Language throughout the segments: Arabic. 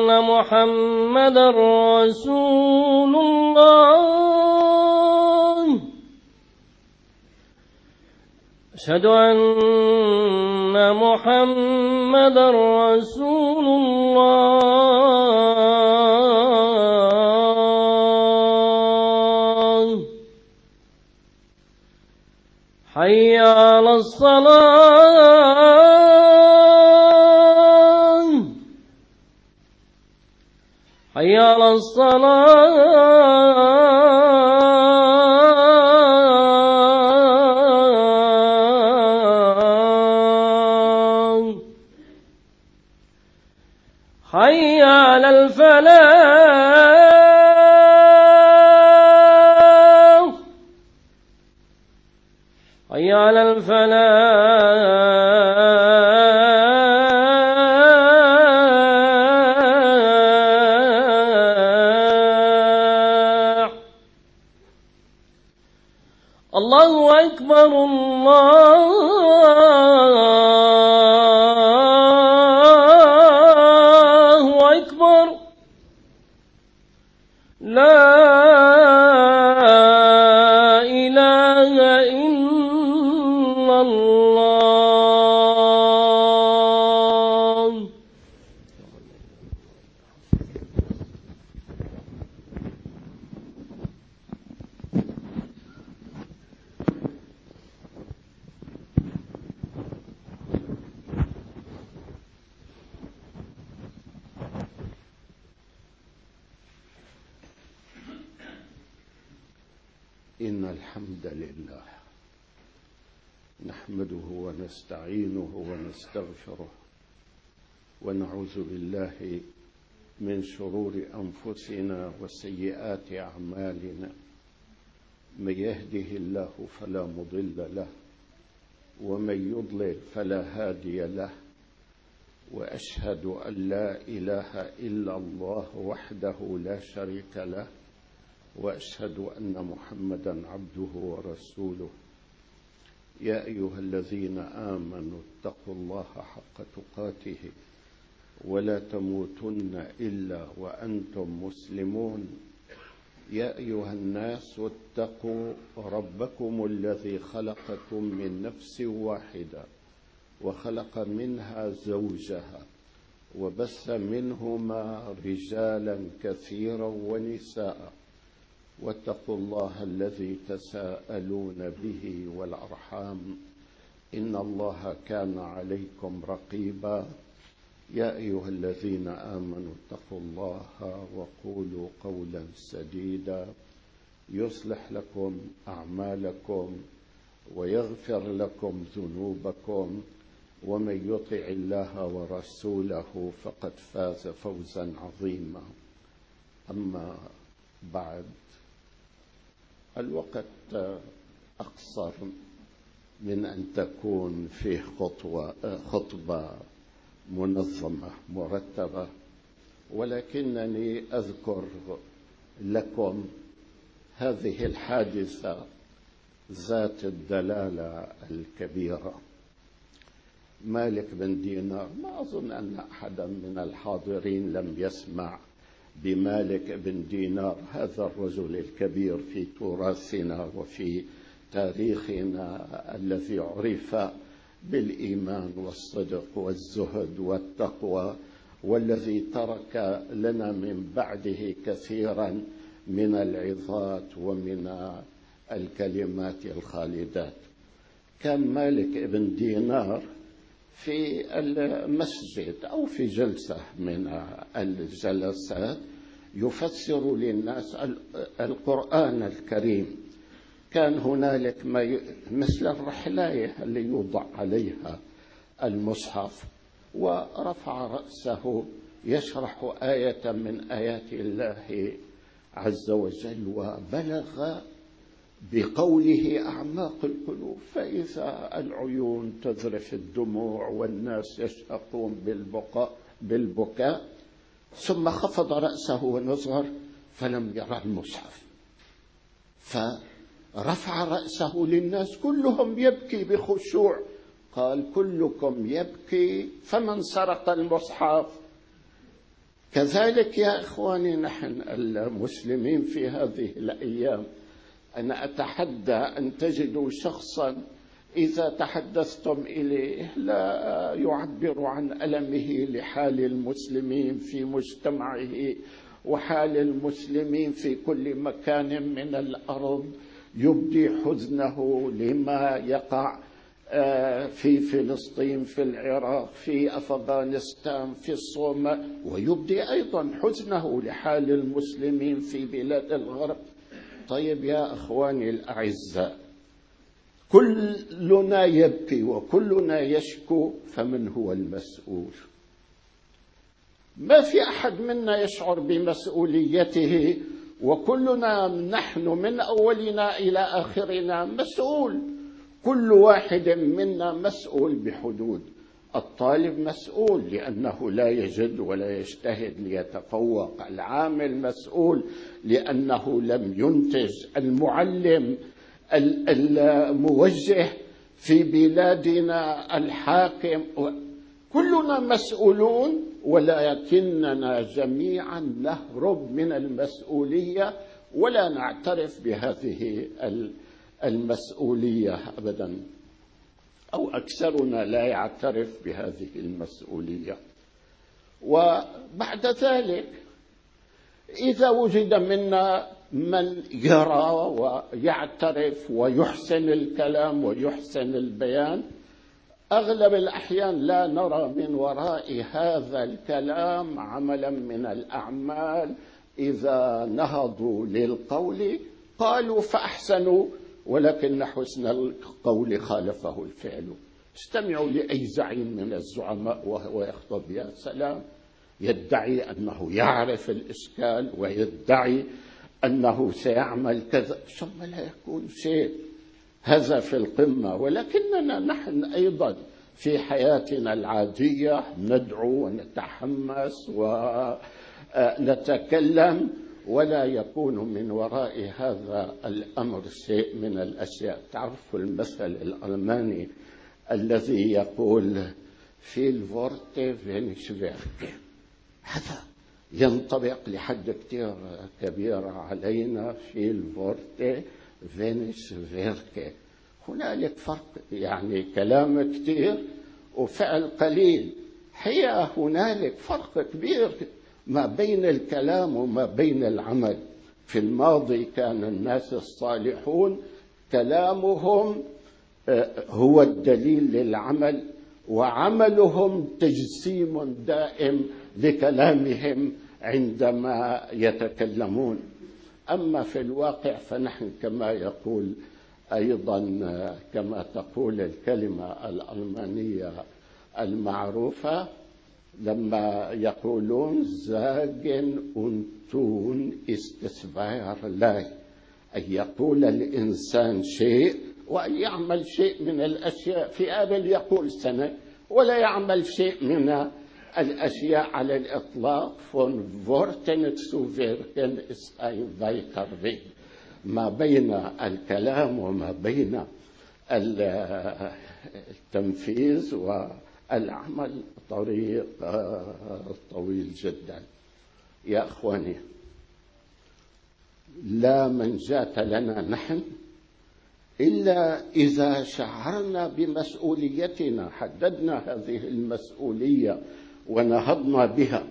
محمدًا رسول الله. أشهد أن محمدًا رسول الله. حي على الصلاة، حي على الصلاة، حي على الفلاح، حي على الفلاح. الله أكبر، الله أكبر. لا إله إلا الله. إن الحمد لله نحمده ونستعينه ونستغفره ونعوذ بالله من شرور أنفسنا وسيئات أعمالنا. من يهده الله فلا مضل له ومن يضلل فلا هادي له، وأشهد أن لا إله إلا الله وحده لا شريك له، وأشهد أن محمدًا عبده ورسوله. يا أيها الذين آمنوا اتقوا الله حق تقاته ولا تموتن إلا وأنتم مسلمون. يا أيها الناس اتقوا ربكم الذي خلقكم من نفس واحدة وخلق منها زوجها وبث منهما رجالا كثيرا ونساء، واتقوا الله الذي تساءلون به والأرحام إن الله كان عليكم رقيبا. يا أيها الذين آمنوا اتقوا الله وقولوا قولا سديدا يصلح لكم أعمالكم ويغفر لكم ذنوبكم، ومن يطع الله ورسوله فقد فاز فوزا عظيما. أما بعد، الوقت أقصر من أن تكون فيه خطبة منظمة مرتبة، ولكنني أذكر لكم هذه الحادثة ذات الدلالة الكبيرة. مالك بن دينار، ما أظن أن أحدا من الحاضرين لم يسمع بمالك بن دينار، هذا الرجل الكبير في تراثنا وفي تاريخنا الذي عرف بالإيمان والصدق والزهد والتقوى، والذي ترك لنا من بعده كثيرا من العظات ومن الكلمات الخالدات. كان مالك بن دينار في المسجد أو في جلسة من الجلسات يفسر للناس القرآن الكريم. كان هنالك مثل الرحلاية اللي يوضع عليها المصحف، ورفع رأسه يشرح آية من آيات الله عز وجل، وبلغ بقوله أعماق القلوب، فإذا العيون تذرف الدموع والناس يشتاقون بالبكاء، ثم خفض رأسه ونظر فلم يرى المصحف، فرفع رأسه للناس كلهم يبكي بخشوع، قال: كلكم يبكي فمن سرق المصحف؟ كذلك يا إخواني نحن المسلمين في هذه الأيام، أنا أتحدى أن تجدوا شخصا إذا تحدثتم إليه لا يعبر عن ألمه لحال المسلمين في مجتمعه وحال المسلمين في كل مكان من الأرض، يبدي حزنه لما يقع في فلسطين، في العراق، في أفغانستان، في الصومال، ويبدي أيضا حزنه لحال المسلمين في بلاد الغرب. طيب يا أخواني الأعزاء، كلنا يبكي وكلنا يشكو، فمن هو المسؤول؟ ما في أحد منا يشعر بمسؤوليته، وكلنا نحن من أولنا إلى آخرنا مسؤول. كل واحد منا مسؤول بحدود. الطالب مسؤول لأنه لا يجد ولا يجتهد ليتفوق، العامل مسؤول لأنه لم ينتج، المعلم، الموجه في بلادنا، الحاكم، كلنا مسؤولون، ولكننا جميعا نهرب من المسؤولية ولا نعترف بهذه المسؤولية أبدا، أو أكثرنا لا يعترف بهذه المسؤولية. وبعد ذلك إذا وجد منا من يرى ويعترف ويحسن الكلام ويحسن البيان، أغلب الأحيان لا نرى من وراء هذا الكلام عملا من الأعمال. إذا نهضوا للقول قالوا فأحسنوا، ولكن حسن القول خالفه الفعل. استمعوا لأي زعيم من الزعماء وهو يخطب، يا سلام، يدعي أنه يعرف الإشكال ويدعي أنه سيعمل كذا، ثم لا يكون شيء. هذا في القمة. ولكننا نحن أيضا في حياتنا العادية ندعو ونتحمس ونتكلم، ولا يكون من وراء هذا الأمر شيء من الأشياء. تعرفوا المثل الألماني الذي يقول viel Worte wenig Werke، هذا ينطبق لحد كتير كبير علينا. viel Worte wenig Werke، هنالك فرق، يعني كلام كتير وفعل قليل. هي هنالك فرق كبير ما بين الكلام وما بين العمل. في الماضي كان الناس الصالحون كلامهم هو الدليل للعمل، وعملهم تجسيم دائم لكلامهم عندما يتكلمون. أما في الواقع فنحن كما يقول أيضا، كما تقول الكلمة الألمانية المعروفة لما يقولون sagen und tun ist zwei لا، أن يقول الإنسان شيء وأن يعمل شيء من الأشياء. في آبل يقول سنة ولا يعمل شيء من الأشياء على الإطلاق. von Worten zu wirken ist ein weiter Weg. ما بين الكلام وما بين التنفيذ والعمل طريق طويل جدا. يا أخواني، لا منجاة لنا نحن إلا إذا شعرنا بمسؤوليتنا، حددنا هذه المسؤولية ونهضنا بها.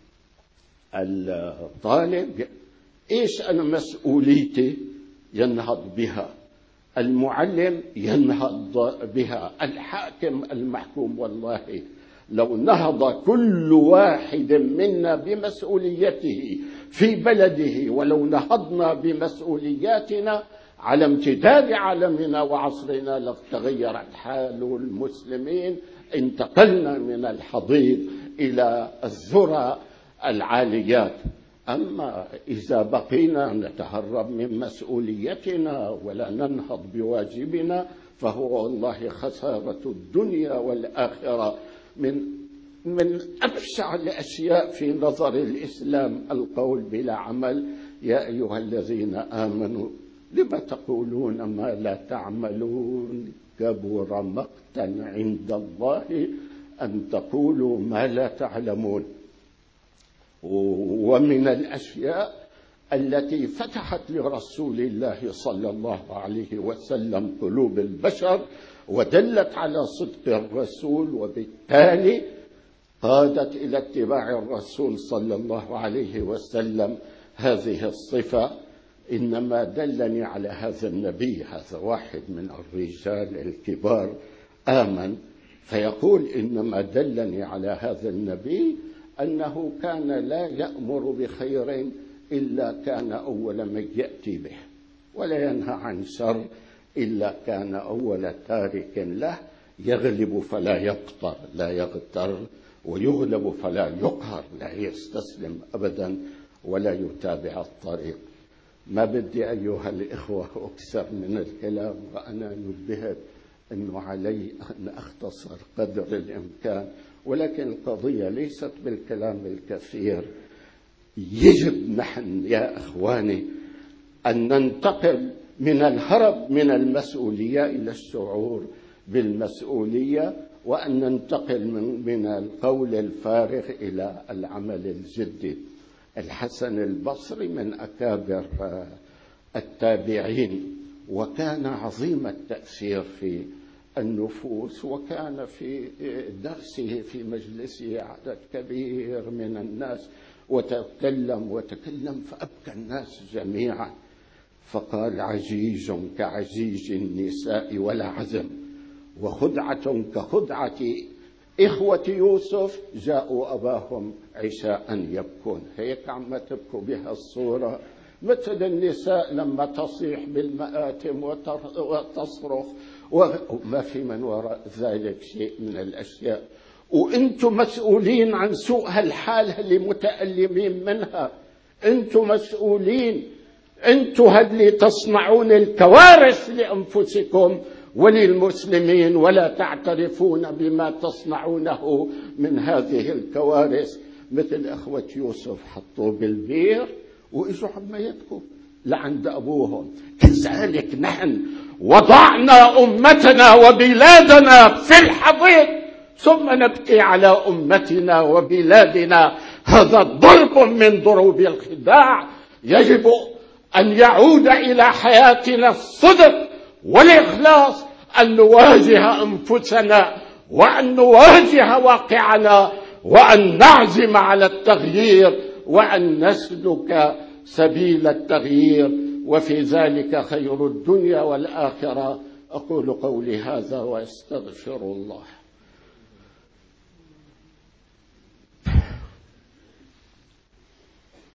الطالب إيش أنا مسؤوليتي؟ ينهض بها. المعلم ينهض بها. الحاكم المحكوم، والله لو نهض كل واحد منا بمسؤوليته في بلده، ولو نهضنا بمسؤولياتنا على امتداد عالمنا وعصرنا، لتغيرت حال المسلمين. انتقلنا من الحضيض إلى الذرى العاليات. أما إذا بقينا نتهرب من مسؤوليتنا ولا ننهض بواجبنا، فهو والله خسارة الدنيا والآخرة. من أبشع الأشياء في نظر الإسلام القول بلا عمل. يا أيها الذين آمنوا لما تقولون ما لا تعملون، كبر مقتا عند الله أن تقولوا ما لا تعلمون. ومن الأشياء التي فتحت لرسول الله صلى الله عليه وسلم قلوب البشر ودلت على صدق الرسول، وبالتالي قادت إلى اتباع الرسول صلى الله عليه وسلم هذه الصفة. إنما دلني على هذا النبي، هذا واحد من الرجال الكبار آمن، فيقول إنما دلني على هذا النبي أنه كان لا يأمر بخير إلا كان أول من يأتي به، ولا ينهى عن شر إلا كان أول تارك له، يغلب فلا يقطر، لا يغتر، ويغلب فلا يقهر، لا يستسلم أبدا ولا يتابع الطريق. ما بدي أيها الإخوة أكثر من الكلام، وأنا نبهت أنه علي أن أختصر قدر الإمكان، ولكن القضية ليست بالكلام الكثير. يجب نحن يا أخواني أن ننتقل من الهرب من المسؤولية إلى الشعور بالمسؤولية، وأن ننتقل من القول الفارغ إلى العمل الجدي. الحسن البصري من أكابر التابعين، وكان عظيم التأثير في النفوس، وكان في درسه في مجلسه عدد كبير من الناس، وتكلم فأبكى الناس جميعا، فقال: عجيج كعجيج النساء ولا عزم، وخدعة كخدعة إخوة يوسف جاءوا أباهم عشاء يبكون. هيك عم تبكوا بها الصورة، مثل النساء لما تصيح بالمآتم وتصرخ، وما في من وراء ذلك شيء من الأشياء. وأنتم مسؤولين عن سوء هالحالة اللي متألمين منها، أنتم مسؤولين، أنتم اللي تصنعون الكوارث لأنفسكم وللمسلمين، ولا تعترفون بما تصنعونه من هذه الكوارث. مثل أخوة يوسف حطوا بالبير وإجوا عم يبكوا لعند أبوهم. كذلك نحن وضعنا أمتنا وبلادنا في الحضيض ثم نبكي على أمتنا وبلادنا. هذا ضرب من ضروب الخداع. يجب أن يعود إلى حياتنا الصدق والإخلاص، أن نواجه أنفسنا، وأن نواجه واقعنا، وأن نعزم على التغيير، وأن نسلك سبيل التغيير، وفي ذلك خير الدنيا والآخرة. أقول قولي هذا وأستغفر الله.